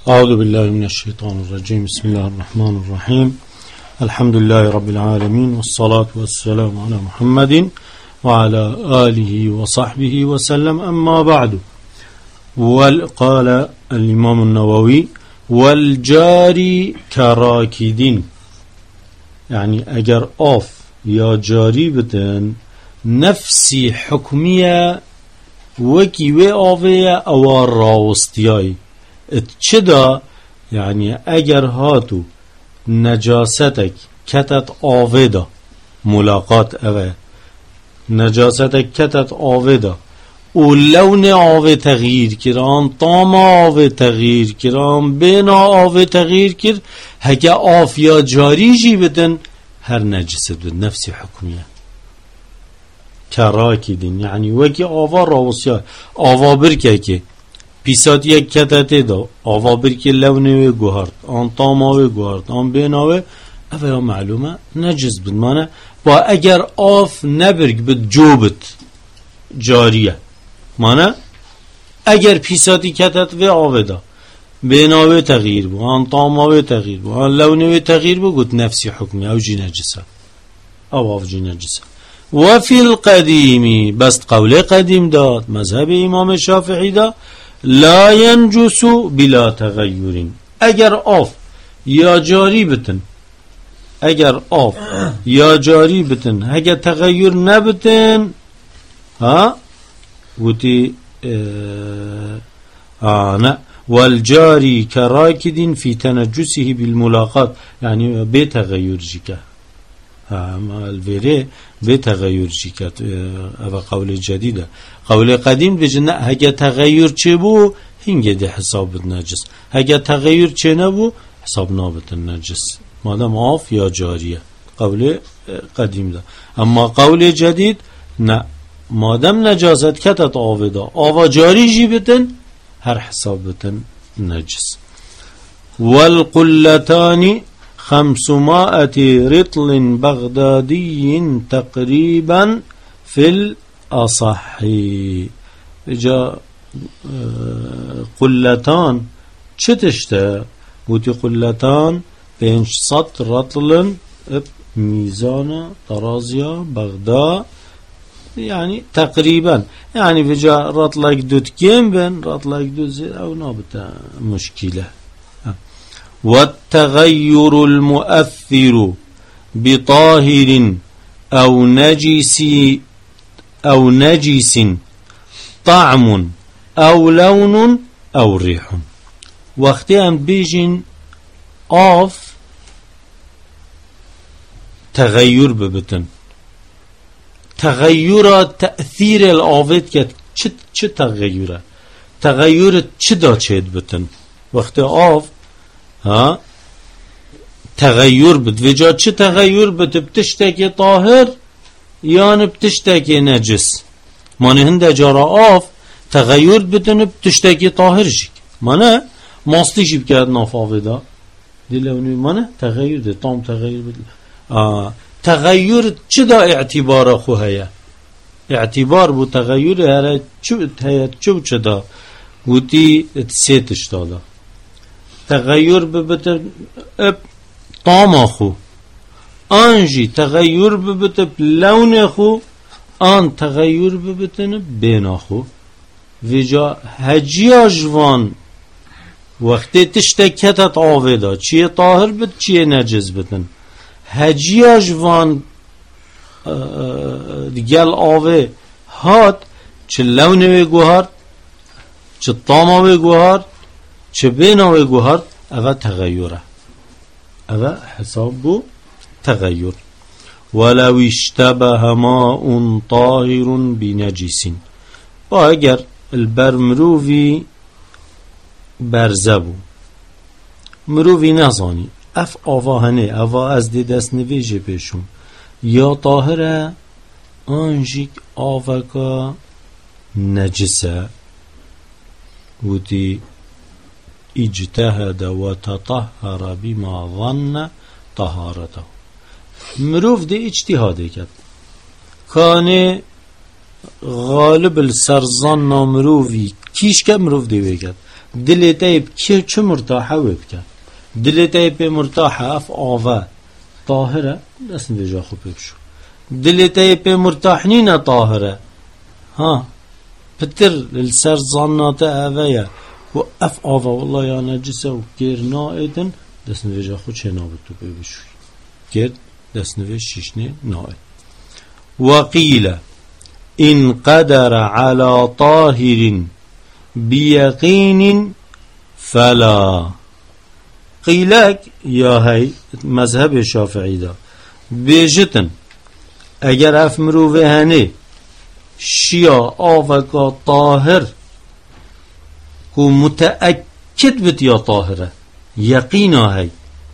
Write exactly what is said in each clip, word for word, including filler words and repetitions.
أعوذ بالله من الشيطان الرجيم. بسم الله الرحمن الرحيم. الحمد لله رب العالمين، والصلاة والسلام على محمد وعلى آله وصحبه وسلم. أما بعد، وقال الإمام النووي: والجاري كراكدين، يعني اگر آف یا جاری بتن نفسی حکمیه وکی و آوه اوار راوستیای چه دا؟ یعنی اگر هاتو نجاستک کتت آوه دا ملاقات اوه نجاستک کتت آوه دا و لون آوه تغییر کران، طام آوه تغییر کران، بنا آوه تغییر کر، هکه آف یا جاری جی بدن هر نجسه بدن نفسی حکمیه کراکدین، یعنی وکی آوا راوسیا آوا برکه که پیسات یک کتته دا آوا برکه لونه گوهرد آن طاماوه گوهرد آن بیناوه اوه یا معلومه نجس بد. مانه با اگر آف نبرگ بد جوبت جاریه، مانه اگر پیساتی کتت و آوه دا بیناوه تغییر بو، آن طاماوه تغییر بو، آن لونه تغییر بو، گوت نفسی حکمی او جی نجسه او او جی نجسه. و فی القدیمی، بست قول قدیم داد مذهب امام شافعی دا لا ینجسو بلا تغییرین، اگر آف یا جاری بتن اگر آف یا جاری بتن اگر تغییر نبتن ها گوتی آه والجاري كراكد في تنجسه بالملاقات، يعني بتغير جيكا الفيري بتغير جيكا. هذا قول جديدة. قول قديم بجنا هجا تغير چبو هنگه ده حساب النجس، هجا تغير چه نبو حساب نابت النجس مادام آف یا جارية. قول قديم ده. اما قول جديد نه، مادام نجازت کتت آوه دا آوه جاری جی بتن هر حساب بتن نجس. والقلتان خمسمائة رطل بغدادي تقريبا في الأصحي. جا قلتان چتشتا؟ بوتي قلتان بينش صد رطل ميزان طرازيا بغداد، يعني تقريبا يعني في جا رطلك دوت كيم بن رطلك دوت زي او نابتا مشكلة. والتغير المؤثر بطاهر او نجس او نجس طعم او لون او ريح. وقتی هم بیجین آف تغير ببتن، تغییر تأثیر الآوید که چه چه تغییره تغییر چه دا چید بتن وقت آف ها تغییر بد وجا چه تغییر بد بتشتکی طاهر یا بتشتکی نجس. مانه هنده جارا آف تغییر بدن بتشتکی طاهر جیک مانه ماستی جیب کرد ناف آویدا دیلونی مانه تغییر ده تام تغییر بد. آه تغییر چه دا اعتبار خو هیا اعتبار بو تغییر هره چو هیا چو چه دا گوتی سیتش دادا تغییر ببتر اب طام خو آنجی تغییر ببتر لون خو آن تغییر ببتر بینا خو ویجا هجیا جوان وقتی تشتکتت آویدا چیه طاهر بد چیه نجز بتن هجیا جوان دیگل آوه هات چه لونه گوهر چه طامه گوهر چه بیناوه گوهر اوه تغییره اوه حساب بو تغییر. ولو اشتبه ماء طاهر بنجس، و اگر البر مروفی برزه بو مروفی نزانی اف آواهنه اوا از دی دست نویجه پیشون یا طاهره آنجیک آوکا نجسه ودي اجتهد وتطهر بما ظن طهارته. مروف دي اجتهاده کرد كان غالب السرزان مروفي كيش که مروف دي بكت دلت ای که چه مرتاحه وبکن دلت ای به مرتاحه اف آوه طاهره دست نویجا خوب بشو دلت ای به مرتاحنین طاهره ها پتر السر ظنات اوه و اف آوه والله یا نجسه و گیر نایدن دست نویجا خود چه نابتو بشوی گیر دست نویج شیشنه ناید وقیل إن قدر على طاهر بيقين فلا قيلك يا هاي مذهب الشافعي دا بيجتن اگر اف مروفه هنه شيا آفكا طاهر كو متأكد بت يا طاهره يقينا هاي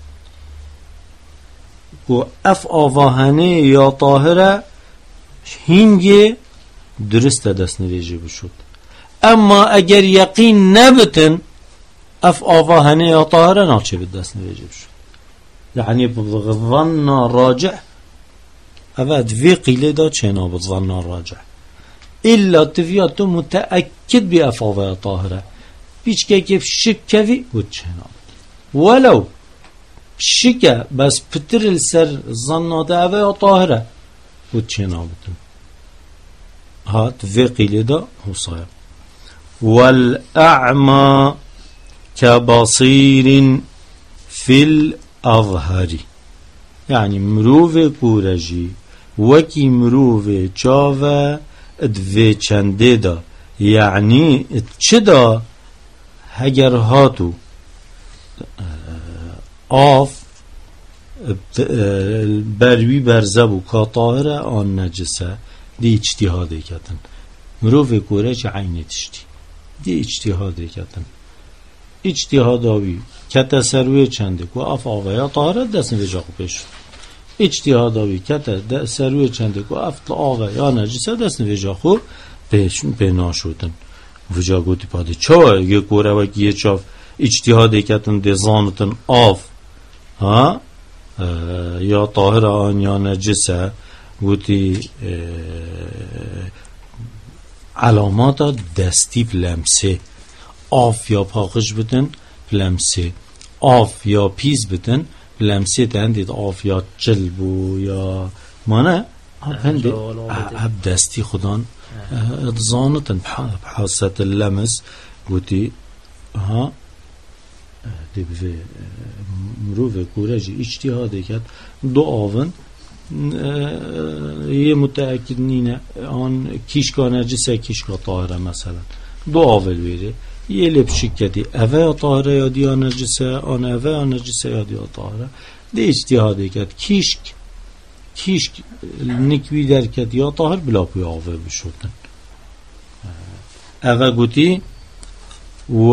كو اف آفاهنه يا طاهره هنگه درست دست نویجه بشود اما اگر یقین نبتن اف آواهنه یا طاهره ناچه به دست نویجه بشود یعنی بظن راجع اوید وی قیله دا چنا بظن راجع الا تفیات تو متأکد بی اف آوه طاهره بیچ که که شکوی بود چنا ولو شکه بس پتر السر ظنات اوه یا طاهره بود چنا بتن هات في قيلدا وصايا والأعمى كبصير في الأظهر يعني مروف كورجي وكي مروف چاوه ادوه چنده دا يعني چدا هگر هاتو آف بروی برزبو كطاهره آن نجسه دی اجتهاده کتن مروف کوره چه عینی تشتی دی اجتهاده کتن اجتهاداوی که تسروی چنده که اف آوه طاهره دست نویجا خوب پیش اجتهاداوی که تسروی چنده که اف آوه یا نجسه دست نویجا خوب پیش پینا شدن وجا گوتی پاده چه یه کوره و که یه چاف اجتهاده کتن دی زانتن آف ها یا طاهره آن یا نجسه گوتی علامات دستی پلمسه آف یا پاقش بدن پلمسه آف یا پیز بدن پلمسه دندید آف یا جلبو یا مانه هنده اب دستی خودان ادزانتن بحاست اللمس گوتی ها دی بفه مروف کورجی اجتهاده کرد دو آون یه متأکد نینه آن کیشکا نجسه کیشکا طاهره مثلا دو آول بیره یه لب شکتی اوه طاهره یا دیا نجسه آن اوه یا نجسه یا دیا طاهره ده اجتهاده کد کیشک کیشک نکوی در کد یا طاهر بلا پوی آوه بشودن اوه گوتی و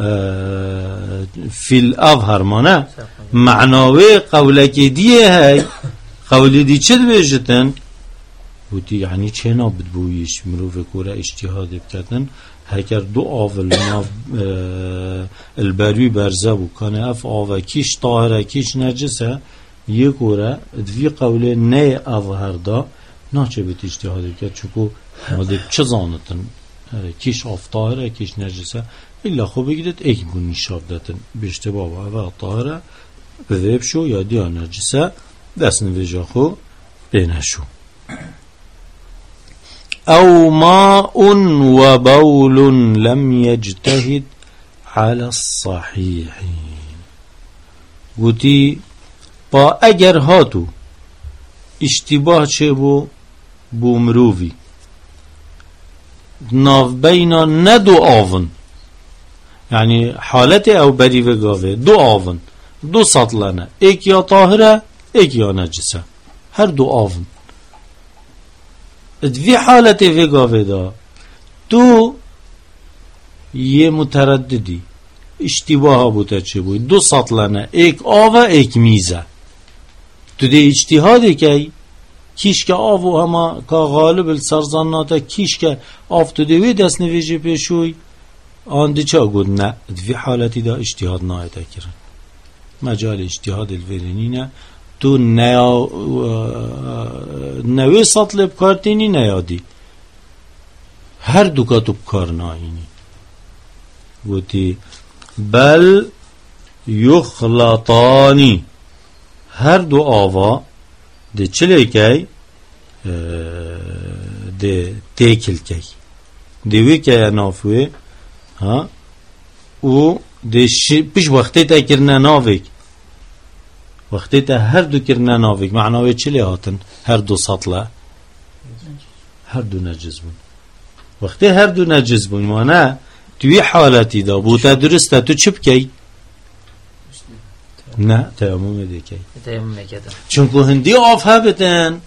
فی الاظهر مانه معناوی قولکی دیه های قولی دی چه دویجتن بودی یعنی چه نابد بویش مروف کوره اجتهاد بکتن هکر دو آول ناف البروی برزه بو کنه اف آوه کیش طاهره کیش نجسه یه کوره دوی قوله نه اظهر دا ناچه بیت اجتهاد بکت چکو ماده چه زانتن کیش آف طاهره کیش نجسه الا خوب بگیدت ایک بو نیشاب داتن بیشته بابا اوه طاهره بذیب شو یا دیا نجسه دست نویجا خو بینشو او ماء و بول لم يجتهد على الصحيح گوتی با اگر هاتو اشتباه چه بو بو مرووی ناف بینا ندو آون یعنی حالت او بری و گاوه دو آون دو سطلانه ایک یا طاهره ایک یا نجسه هر دو آون ادوی حالت وگاوه دا تو یه مترددی اشتباه بوده چه بود دو سطلانه ایک آوه ایک میزه تو ده اجتحاده که کیش که آوه هما که غالب السرزاناته کیش که آف تو دوی دست نویجه پیشوی آن دی چه گود نه ادوی حالتی دا اجتحاد نایده کرن مجال اجتحاد الورینینه تو نیا نوی سطل بکارتینی نیادی هر دو که تو بکار ناینی گوتی بل یخلطانی هر دو آوا ده چلی که ده تیکل که دوی که نافوه ها و ده پیش وقتی تا کرنه ناویک وقتی تا هر دو کرنه ناویک معناوی چلی هاتن هر دو سطله هر دو نجز بون وقتی هر دو نجز بون مانه توی حالتی دا بوتا درسته تو چی بکی؟ نه تیمم دیکی تیمم میکردم چون که هندی آف ها بتن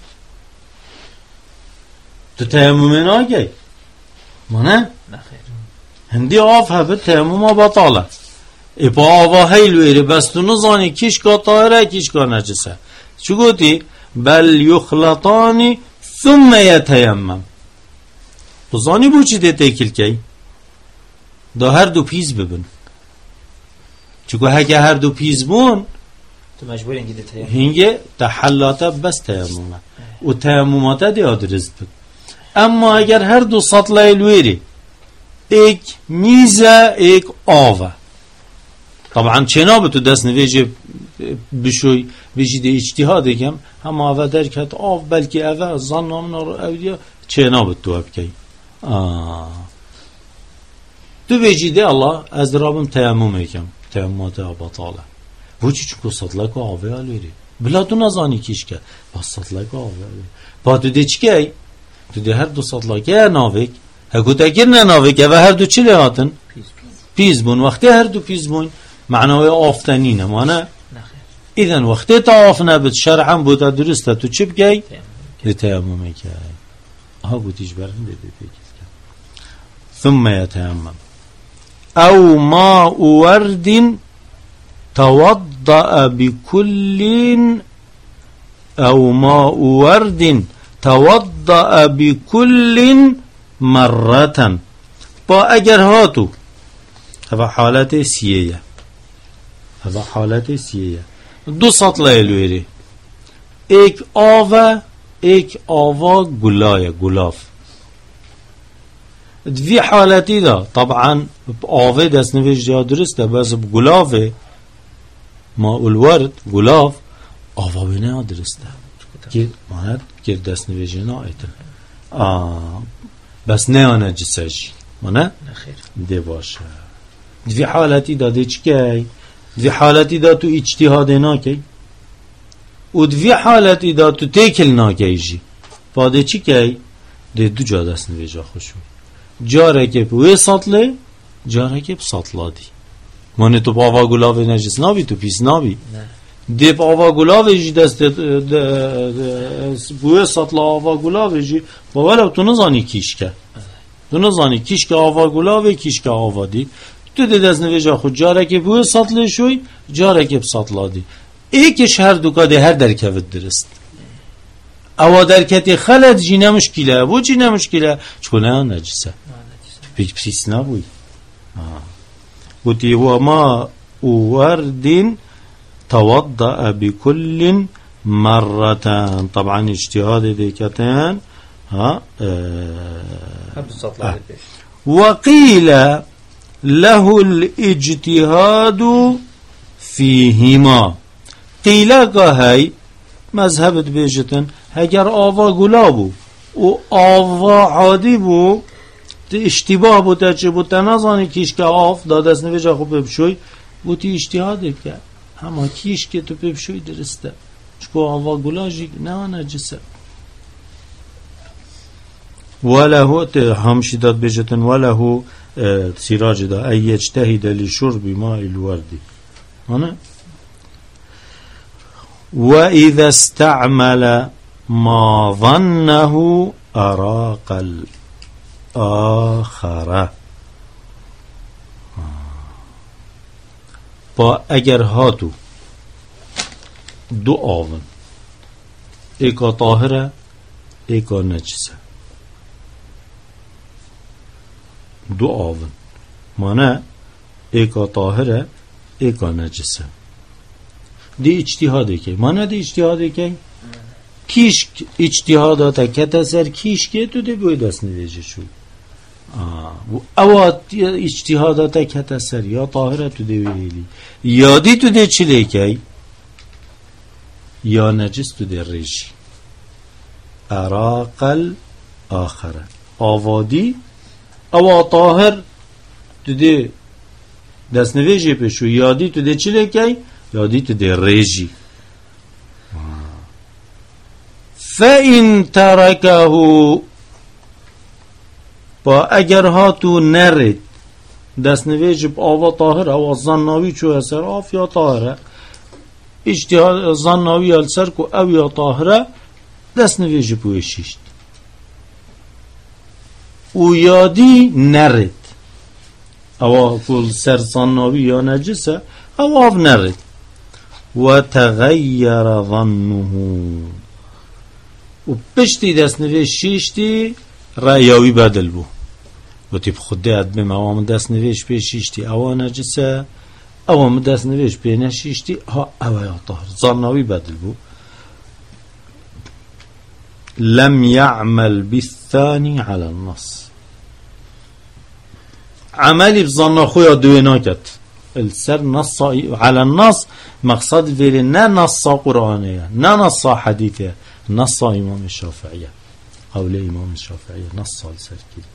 تو تیمم ناگی مانه؟ هندی آف ها بت تیمم بطاله ای با آوا هیلو ایره بس تو نزانی کیش که طاهره کیش که نجسه چو گوتی بل یخلطانی ثم یتیمم تو زانی بو چی ده تیکل کی دا هر دو پیز ببن چون هکه هر دو پیز بون تو مجبور اینگه ده تیمم هنگه تحلاتا بس تیممه و تیمماتا ده آدرست بد اما اگر هر دو سطله الویری ایک میزه ایک آوه طبعا چنابه تو دست نویجه بشوی بیجی ده اجتهاده کم هم آوه درکت آف بلکه اوه زن نامنا رو اولیا چنابه تو ابکی آه تو بیجی ده الله از رابم تیمم ایکم تیممات بطاله بوچی چون سطلک و آوه الویری بلا تو نزانی کیش که بس سطلک و آوه الویری با تو ده چی که تو ده هر دو سطلک یا ناویک هکو تکر نه ناویک و هر دو چی لحاتن پیز پیز پیز بون وقتی هر دو پیز بون معنای آفتنی نمانه ایدن وقتی تا آف نبت شرعا بودا درسته تو چی بگی؟ ده تیمم که ها بودیش برن ده ده ثم يتيمم او ماء ورد توضأ بكل او ماء ورد توضأ بكل مرة با اگر هاتو هذا حالت سیه هذا حالت سیه دو سطل الویری ایک آوا ایک آوا گلای گلاف دوی حالتی دا طبعا آوه دست نویش جا درسته بس گلافه ما الورد گلاف آوا بینه درسته که ماند که دست نویش نا ایتن آه بس نه آنه جسش مانه ده باشه دوی حالتی دا ده چی که دوی حالتی دا تو اجتهاد نا که و دوی حالتی دا تو تیکل نا که جی باده چی که ده دو جا دست نویش خوشو جاره که بوی سطله جاره که بسطلا دی مانه تو با آوا گلاوه نجس نابی تو پیس نابی دی با آوا گلاوه جی دست بوی سطلا آوا گلاوه جی با ولو تو نزانی کیش که تو نزانی کیش که آوا گلاوه کیش که آوا دی تو دی دست نویجا خود جاره که بوی سطله شوی جاره که بسطلا دی ایکش هر دوکا دی هر درکوت درست او درکتی خلط جی نمشکله بو جی نمشکله چونه نجسه پیش پیس نبوی قلت وما ورد توضأ بكل مرة طبعا اجتهاد ديكتان ها آه وقيل له الاجتهاد فيهما قيل كهي مذهب بيجتن اگر آوا گلابو و آوا عادی بو اشتباه بو تچه بو تنازانی کیش که آف دادست نویجا خوب ببشوی بو تی اشتهاده که اما کیش که تو ببشوی درسته چکو آوا گلاجی نه نجسه وله همشی داد بجتن وله سیراج دا ای اجتهد لشرب ماء الوردی آنه و اذا استعمل ما ظنه اراق الاخره با اگر هاتو دو آون ایکا طاهره ایکا نجسه دو آون مانه ایکا طاهره ایکا نجسه دی اجتهاده که مانه دی اجتهاده که کیش اجتهاداتا کتا سر کیش که تو دی بوی دست نویجه شوی او اجتهادات کتسر یا طاهره تو دی ویلی یادی تو دی چلی کی یا نجس تو دی ریشی اراقل آخره آوادی او طاهر تو دی دست نویجی پیشو یادی تو دی چلی کی یادی تو دی ریشی فَإِن تَرَكَهُ با اگر ها تو نرد دست نویجب آوا طاهر او زنناوی چو اثر آف یا طاهره اجتهاد زنناوی السر کو او یا طاهره دست نویجب ویشیشت او یادی نرد او کل سر زنناوی یا نجسه او آف نرد و تغییر ظنه و پشتی دست نویشیشتی رأیاوی بدل بو و تیب خودت بیم اوام دست نویش پیشیشتی اوه نجسه اوام دست نویش پی نشیشتی ها اوه یا طاهر ظنناوی بدل بو لم يعمل بالثاني على النص عملی بظننا خویا دوی ناکد السر نص على النص مقصد ویلی نه نص قرآنیه نه نص حدیثه نص امام الشافعیه قول امام الشافعیه نص السر کید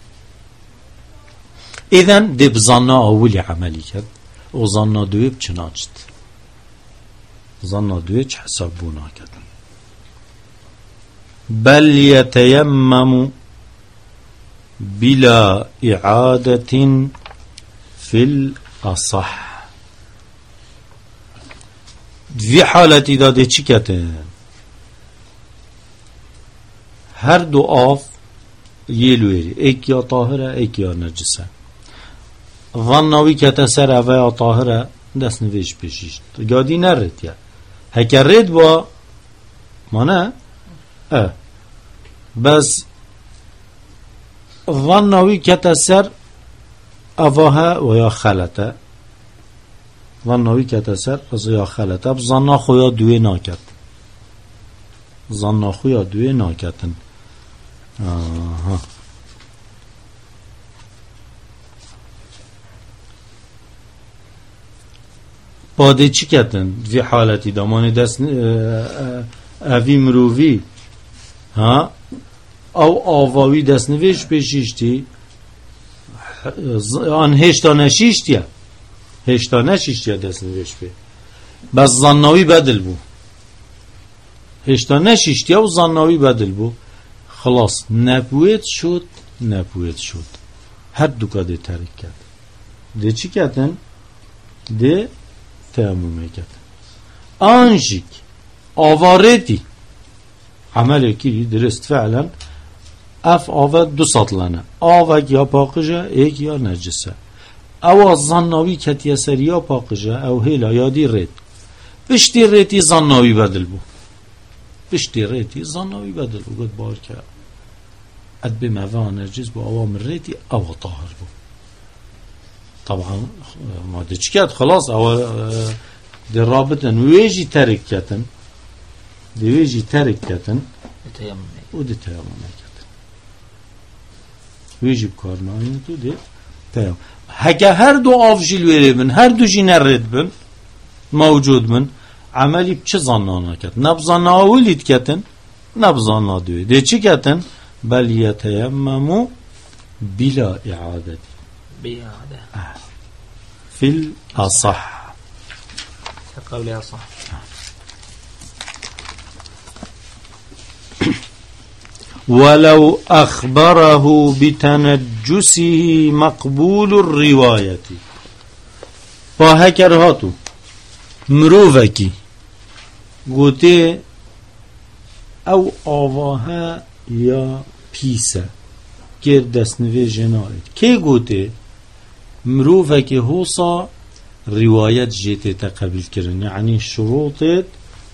اذن دی بظننا اولی عملی کرد و ظننا دوی بچناجد ظننا دوی چه حساب بونا کرد بل يتيمم بلا إعادة في الأصح في حالتی داده چی کتن هر دو آف یلویری ایک یا طاهره ایک یا نجسه ظنناوی کته سر اوه یا طاهره دست نویش پیشیشت گادی نرد یا هکر رد با مانه اه بس ظنناوی کته سر اوه و یا خلطه ظنناوی کته سر از یا خلطه ظننا خویا دوی ناکد ظننا خویا دوی ناکدن آها باده چی کتن وی حالتی دامان دست اوی مرووی ها او آواوی دست نویش پیشیشتی آن هشتا نشیشتی هشتا نشیشتی دست نویش پی بس ظنناوی بدل بو هشتا نشیشتی و ظنناوی بدل بو خلاص نبوید شد نبوید شد هر دو کده ترک کرد ده چی کردن؟ ده تیمومه کردن آنجیک آواردی عمل کی درست فعلا اف آورد دو سطلانه آوگ یا پاقجه ایک یا نجسه او ظنناوی کتی سر یا پاقجه او هیلا یادی رید بشتی ریتی ظنناوی بدل بو بشتی ریتی ظنناوی بدل بو گد بار که اد بموان نجس بو اوام ریتی او طاهر بو طبعا ما ده چی کرد خلاص او ده رابطن ویجی ترک کتن ده ویجی ترک کتن او ده تیمم کتن ویجی بکار ناین تو ده تیمم هکه هر دو آفجیل ویری بن هر دو جی نرد بن موجود بن عملی بچه ظنانا کتن نبظانا اولید کتن نبظانا دوی ده چی کتن بل یتیممو بلا اعادت بإعادة في الأصح قولي أصح ولو أخبره بتنجسه مقبول الرواية فهكر هاتو مروفكي قوتي او آواها یا پیسه گر دست نوی جنایت که گوته مروفه که حوصا روایت جیته تقبیل کرن یعنی شروطت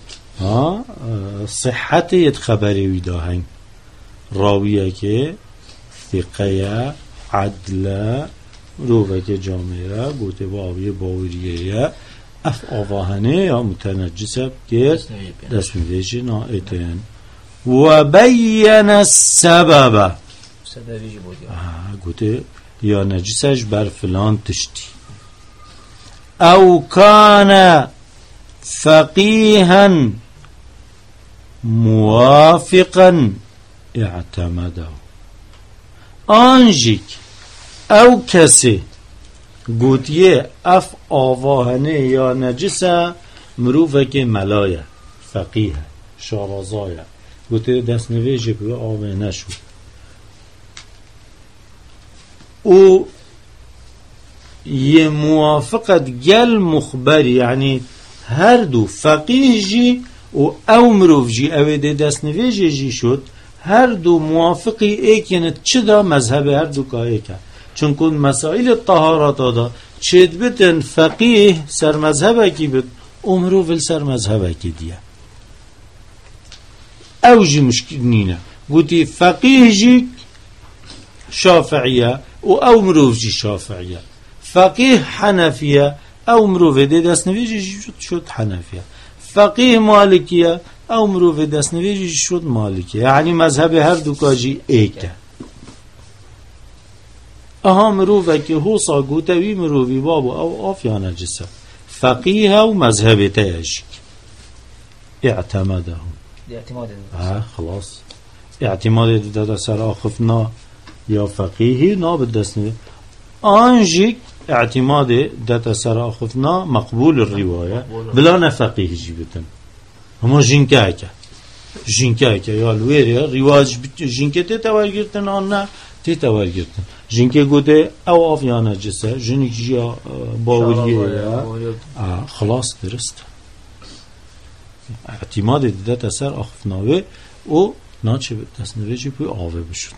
صحتت خبری ویدا هنگ راویه که ثقه عدله مروفه که جامعه گوته باویه باوریه اف آواهنه یا متنجسه گر دست نوی جنایتن و بین السبب سدویجی بود یا گوته یا نجسش بر فلان تشتی. او کان فقیها موافقا اعتمده. آنجیک او کسی گوتیه اف آواهنه یا نجسه مروفه که ملایه فقیه شارازایه گوته دست نویجه که آوه نشو او یه موافقت گل مخبری یعنی هر دو فقیه جی و او مروف جی اوه ده دست نویجه جی شد هر دو موافقی ایک یعنی چه دا مذهب هر دو که ایکه چون کن مسائل طهارت دا چید بتن فقیه سر مذهبه کی بت امرو فل سر مذهبه کی دیه او جی مشکل نینه گوتی فقیه جی شافعیه و او مروف جی شافعیه فقیه حنفیه او مروف ده دست نویجی شد شد حنفیه فقیه مالکیه او مروف دست نویجی شد مالکیه یعنی مذهب هر دو کاجی ایکه اها مروفه که حوصا گوتوی مروفی بابو او آفیانه جسه فقیه و مذهب تیشک اعتمده اعتماد ها خلاص اعتماد داده سر آخفنا یا فقیهی نا بدست نوی آنجیک اعتماد داده سر آخفنا مقبول الرواية بلا نفقیه جی بتن اما جنکه اکه جنکه اکه یا الویره رواج جنکه تی تاور گرتن آن نه تی تاور گرتن جنکه گوده او آفیانه جسه جنک جیا باوریه یا خلاص درست اعتماد داده سر آخفناوه و ناچه دستنوه جی بوی آوه بشد.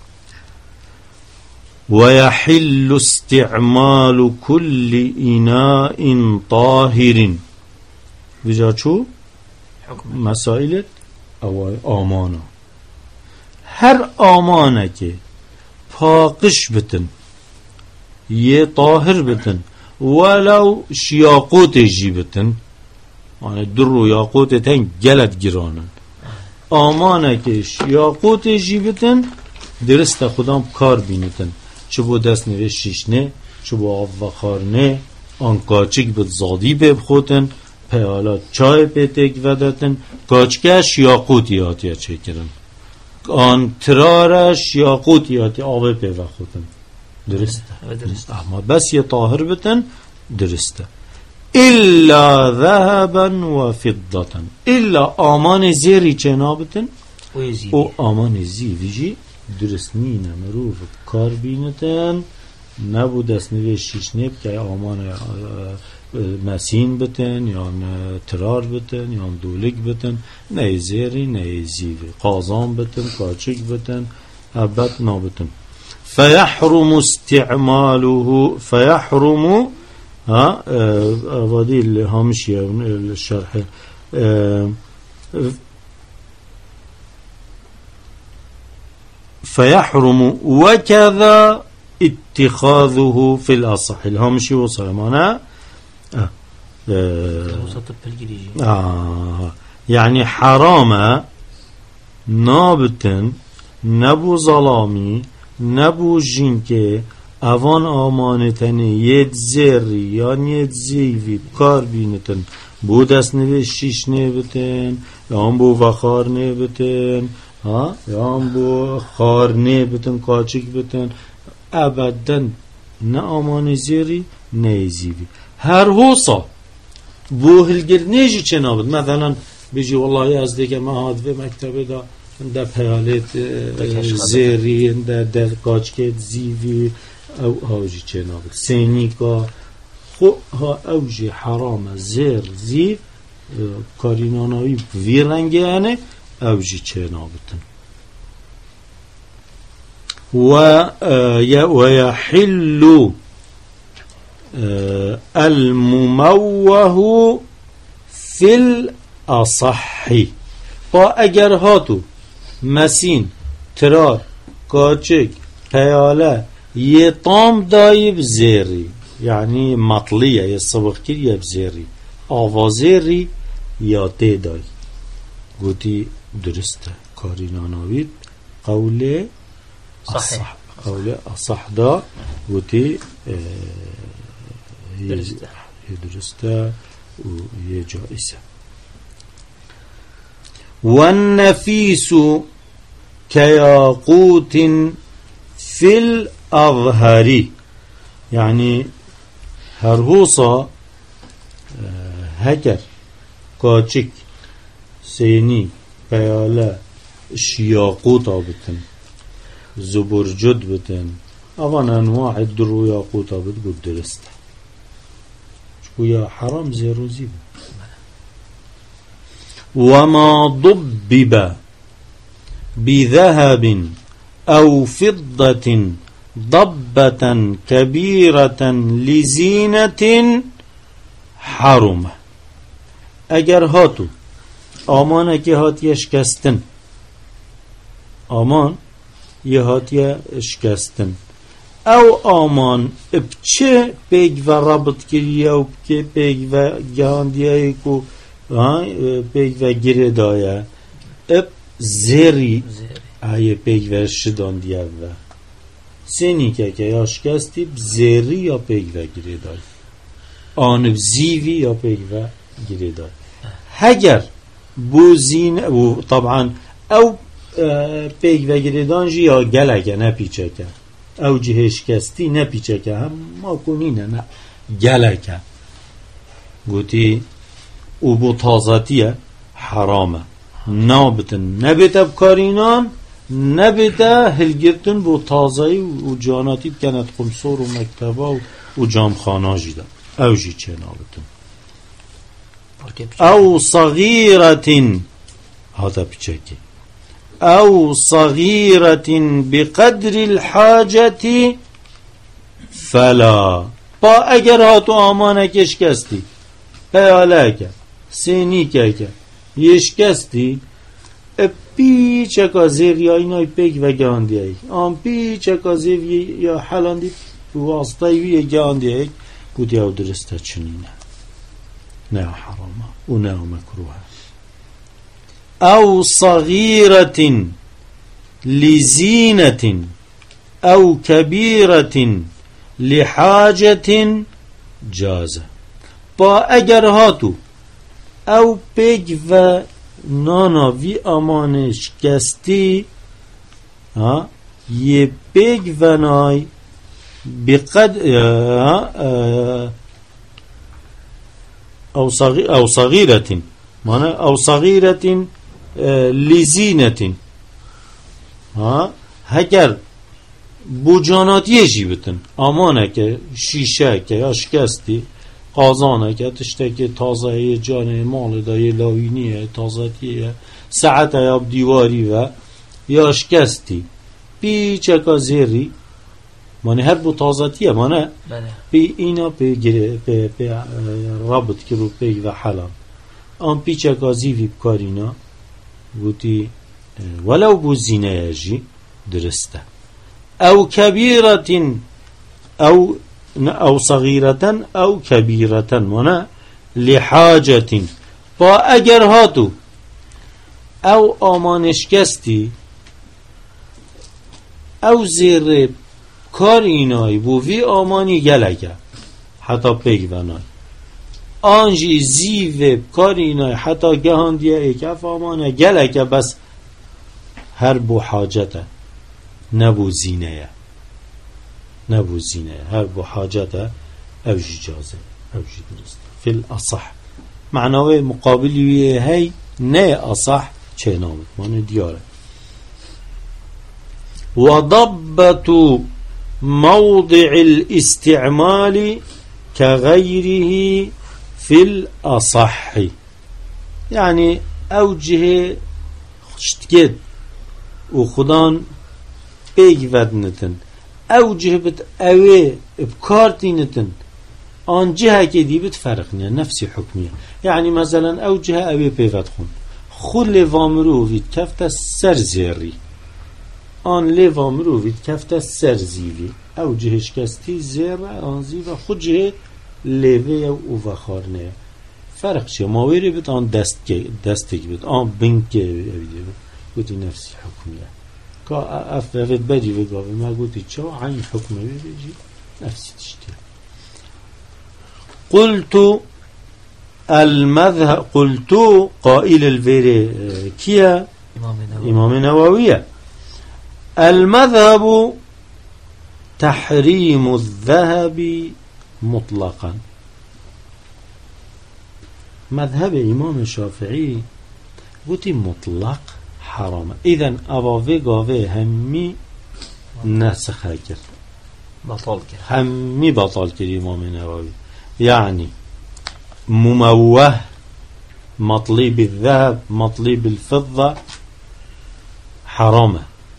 ويحل استعمال كل إناء طاهر بجا چو مسائل او آمانه هر آمانه که پاقش بتن یه طاهر بتن ولو شیاقوت جی بتن یعنی در و یاقوت تن گلت گرانن آمانه که شیاقوت جی بتن درست خودم کار بینتن چه بو دست نوش شیشنه چه بو آوخارنه آن کاچک بد زادی ببخوتن پیالات چای پیتک ودتن کاچکش یاقوتی آتیا چه کرن آن ترارش یاقوتی آتی آوه پی وخوتن درسته اما بس یه طاهر بتن درسته الا ذهبا و فضتا الا آمان زیری چه نابتن او آمان زیوی جی درست نینه مروف کار بینتن نبود دست نوی شیشنه که آمان مسین بتن یا ترار بتن یا دولک بتن نه زیری نه زیوی قازان بتن کاچک بتن ابت نابتن فيحرم استعماله فيحرم ها وادي الهامشية الشرح فيحرم وكذا اتخاذه في الأصح الهامشي وصل معنا آه. آه. يعني حرام نابتن نبو ظلامي نبو جنكي اوان آمانتنه ید زری یا ید زیوی کار بینتن بو دست نوی شیش نبتن یا هم بو وخار نبتن یا هم بو خار نبتن کاچک بتن ابدا نه آمان زری نه زیوی هر حوصا بو هلگر نیجی چه نابد مثلا بجی والله از دیگه مهاد و مکتبه دا ده پیالت زری ده ده کاچکت زیوی او هاوجی چه نابد سینیکا خو ها اوجی حرام زیر زیف کارینانوی وی رنگی هنه اوجی چه نابدن و یحل المموه فی الاصحی با اگر هاتو مسین ترار کاچک پیاله یه طام دایب زیری یعنی مطلیه یه سبق کریه بزیری آوازیری یا تی دای گوتی درسته کاری ناناوید قول صحيح قول أصح دا وتي يدرستا ويجائسة. والنفيس كياقوت في الأظهر، يعني هرهوصة هكر قاچك سيني بيالا شياقوتا بتن زبرجد بتن اوان انواع الدرو ياقوتا بتقول درست ويا حرام زيرو زيب. وما ضبب بذهب او فضة ضبة كبيرة لزينة حرمه. اگر هاتو آمانه که هاتیه شکستن، آمان یه هاتیه شکستن او آمان بچه پیگ و رابط کریه و بچه پیگ و گاندیه که پیگ و گره دایه اب زیری آیه پیگ و شداندیه و سینی که که یا شکستی بزیری یا پیگ و گره دایه آن بزیوی یا پیگ و گره دایه. هگر بو زین و طبعا او پیگ و گریدانجی یا گلگه نپیچه که او جهش کستی نپیچه که هم ما کنینه نه گلگه گوتی او بو تازاتیه حرامه نابتن نبیده بکارینان نبیده هلگرتن بو تازایی و جاناتی بکند خمسور و مکتبه و جامخانه جیده او جی چه نابتن او صغيرة هذا بشكل او صغيرة بقدر الحاجة فلا. با اگر هاتو آمانه که شکستی پیاله که سینی که که یشکستی پی چکا زیر یا اینای پیک و گاندی ای آن پی چکا زیر یا حلاندی واسطه وی گاندی ای بودی او درسته چنینه نه حرامه و نه مکروه. او صغيرة لزينة او كبيرة لحاجة جازه. با اگر هاتو او پیگ و نانا وی امانش کستی ها یه پیگ و نای بقد او صغير او صغيرة معنى او صغيرة لزينة ها هگر بوجاناتیه جی بتن امانه که شیشه که یا شکستی قازانه که تشته که تازه جانه مال دای لاوینیه تازتیه ساعت یا دیواری و یا شکستی بی چکا زیری معنی هر بو تازتیه معنی بی اینا بی, بی, بی, بی رابط کرو بی و حلال آن بی چکا زیوی بکارینا بودی ولو بو زینه جی درسته. او كبيرة او او صغيرة او كبيرة منا لحاجة. با اگر هاتو او آمانش کستی او زیر کار اینای بو وی آمانی گلگه حتی پیگ ونای آنجی زیو کار اینای حتی گهاندیه ایکف آمانه گلگه بس هر بو حاجته نبو زینه نبو زینه هر بو حاجته او جی جازه او جی درست فی الاصح معناوی مقابلی هی نه اصح چه نامد معنی دیاره. وضبط موضع الاستعمال كغيره في الأصح يعني اوجه خشتكد وخدان بيج ودنتن اوجه بت اوه بكارتينتن آن جهه که دی بت فرق نیه نفسی حکمیه یعنی مثلا اوجه اوه پیوت خون خود لیوامرو وید کفت سر زیری آن لیوامرو وید کفت سر زیوی اوجهش کستی زیر آن زیو خود جه لیوه او وخار نیه فرق چیه ماویری بت آن دست دستی بت آن بینک بودی نفسی حکمیه كا أفرد بدي وقابل ما قلت شو عين حكمه بيجي نفس تشتري. قلت المذهب قلت قائل الفيري كيا إمام نووية المذهب تحريم الذهب مطلقا. مذهب إمام الشافعي قلت مطلق حرام. إذن أباوي قاوي همي نسخة كر بطال كر همي بطال كر إمام نووي يعني مموه مطلب الذهب مطلب الفضة حرامه.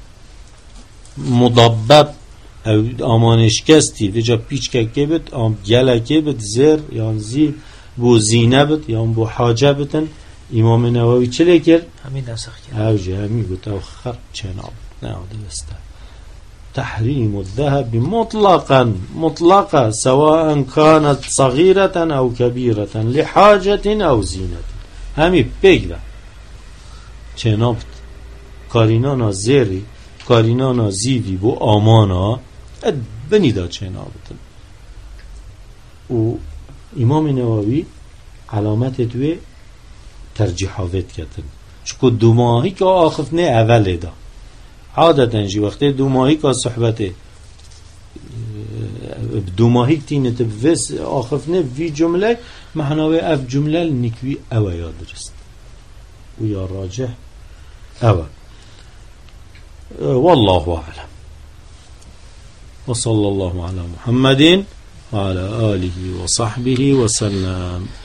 مضبب او آمانشکستی وجا پیچ که که بید آم گله که بید زر یا زی بو زینه بید یا بو حاجه بیدن امام نووی چلی کرد؟ همین نسخ کرد او جه همی بود او خرد چناب نه دلسته. تحريم الذهب مطلقا مطلقا سواء كانت صغيرة أو كبيرة لحاجة أو زينة. همي بيقدا چنابت كارينانا زيري كارينانا زيوي بو آمانا اد بنيدا چنابتن. و امام نووي علامت دوی ترجیحاوت کتن چکو دو ماهی که آخفنه اوله دا عادتا جی وقتی دو ماهی که صحبته دو ماهی تینت بویس آخفنه وی جمله معناوی اف جمله نکوی او یا درست و یا راجح او. والله أعلم وصلى الله على محمد وعلى آله وصحبه وسلم.